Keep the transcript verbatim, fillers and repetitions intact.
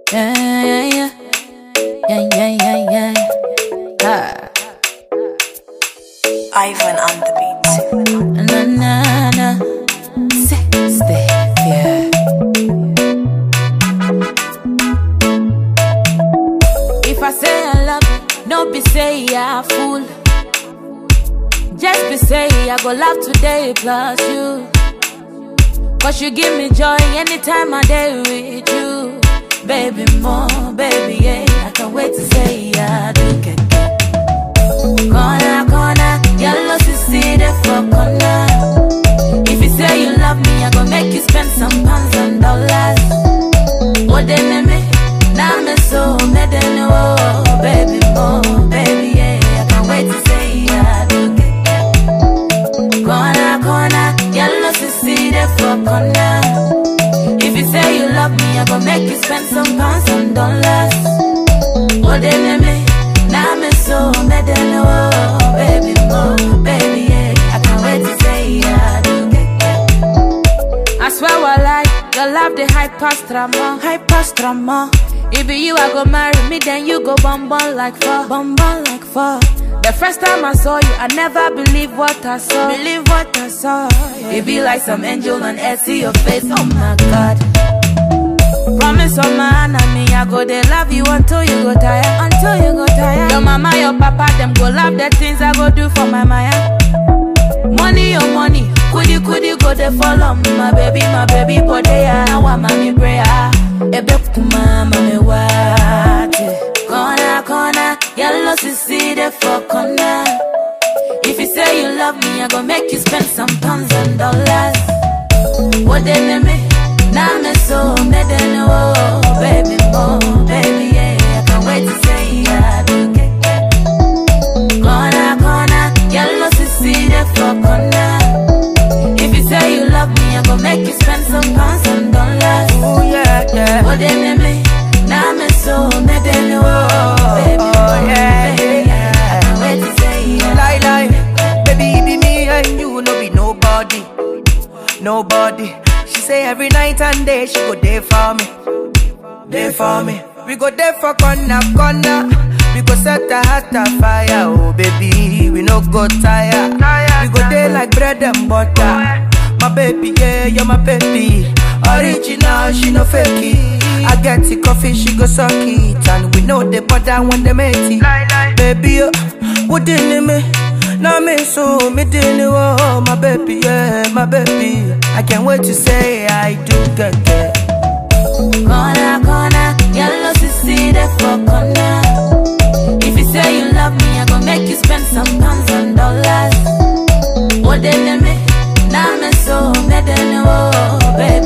Yeah, yeah, yeah. Yeah, yeah, yeah, yeah. Ah. Ivan on the beat. Na na na. Sexy, yeah. If I say I love you, don't be say I fool. Just be say I go love today plus you. Cause you give me joy anytime I day with you. Baby more, baby yeah, I can't wait to say I do get corner, corner, yellow to see the for corner. If you say you love me, I gon' make you spend some pounds and dollars. What they name me? Now me so mad and oh, baby more, baby yeah, I can't wait to say I do get corner, corner, yellow to see the for corner. If you say you love me, I gon' make you spend some pounds and dollars. What they name me? Now me so mad and oh, baby more, baby yeah, I can't wait to say I do get. I swear I like your love the high past drama, high past drama. If be you, I go marry me, then you go bum bum like fuck, bum bum like fuck. The first time I saw you, I never believed what I saw, believe what I saw. Yeah. It be like some angel on earth, see your face, oh my God. Promise on my enemy, I go they love you until you go tired, until you go tired. Your mama, your papa, them go love the things I go do for my Maya. Money, your money, could you, could you go there follow me, my baby, my baby, but they are, I want mommy prayer. Ebe kuma, mommy, what? Corner, corner, yellow to see the for corner. If you say you love me, I gon' make you spend some pounds and dollars. What they name me? Now me so mad and oh, baby more, baby yeah, I can't wait to say I do get. Corner, corner, yellow to see the for corner. If you say you love me, I gon' make you spend some pounds and dollars. Oh yeah, yeah. What they name me? Now me so mad and oh, baby oh, more, yeah, baby yeah, I can't wait to say I lie, lie, baby, it be me and you, no be nobody, nobody. She say every night and day she go there for me, there for me. We go there for corner, corner. We go set the heart on fire, oh baby, we no go tire. We go there like bread and butter. My baby, yeah, you're my baby. Original, she no fake it. I get the coffee, she go suck it. And we know the butter when they make it. Baby, oh, what did me? Now me so me didn't oh my baby, yeah, my baby. I can't wait to say I do get get. Corner, corner, yellow to see the for corner. If you say you love me, I gon' make you spend some pounds and dollars. What they name me? Now me so mad and oh, baby.